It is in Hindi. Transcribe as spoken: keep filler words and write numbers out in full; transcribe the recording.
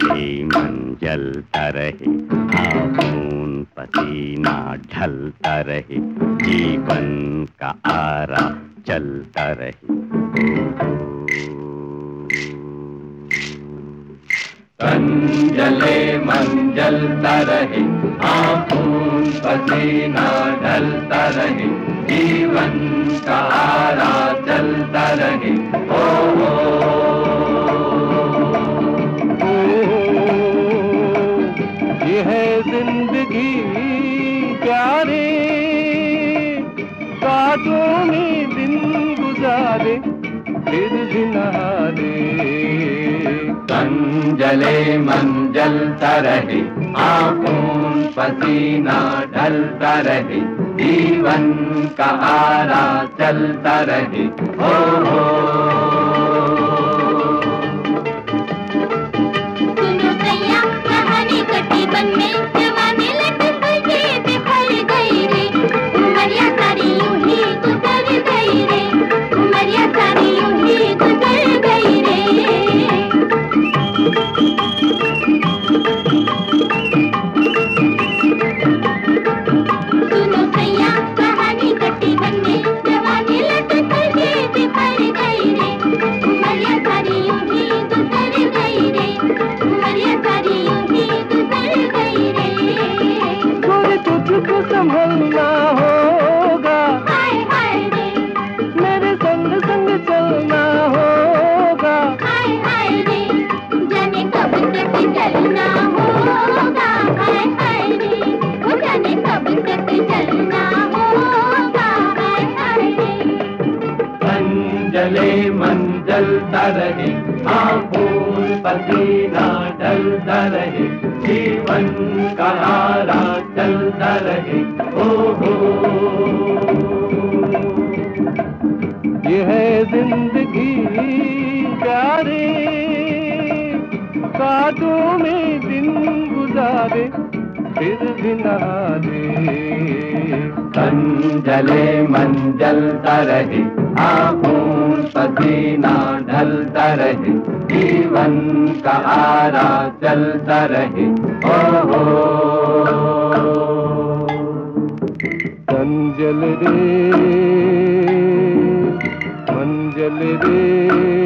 जले मन जलता रहे, खून पसीना ढलता रहे, जीवन का आरा चलता रहे। तन जले मन जलता रहे, खून पसीना ढलता रहे, जीवन का आरा चलता रहे। ओ, ये है जिंदगी प्यारे, कांटों में दिन गुजारे फिर भी नहारे। तन जले मन जलता रहे, खून पसीना ढलता रहे, जीवन का आरा चलता रहे। हो हो सुनो सैया कहानी कटी बन में, जवानी लट सजे बिखर गई रे, उमरिया सारी यूं ही गुजर गई रे, उमरिया सारी यूं ही गुजर गई रे। सुनो सैया कहानी कटी बन में, जवानी लट सजे बिखर गई रे, उमरिया सारी यूं ही गुजर गई रे, उमरिया सारी यूं ही गुजर गई रे। थोड़े तुझको संभलना होगा, हाय हाय रे, मेरे संग संग चलना होगा। हाय हाय रे, जाने कब तक चलना होगा। हाय हाय रे, वो जाने कब तक चलना होगा। हाय हाय रे। तन जले मन जलता रहे, खून पसीना ढलता रहे, जीवन का आरा चलता रहे। ओ हो ये है जिंदगी प्यारे, कांटों में दिन गुजारे फिर भी नहारे। तन जले मन जलता रहे, खून पसीना ढलता रहे, जीवन का आरा चलता रहे। ओ हो तन जल रे मन जल रे।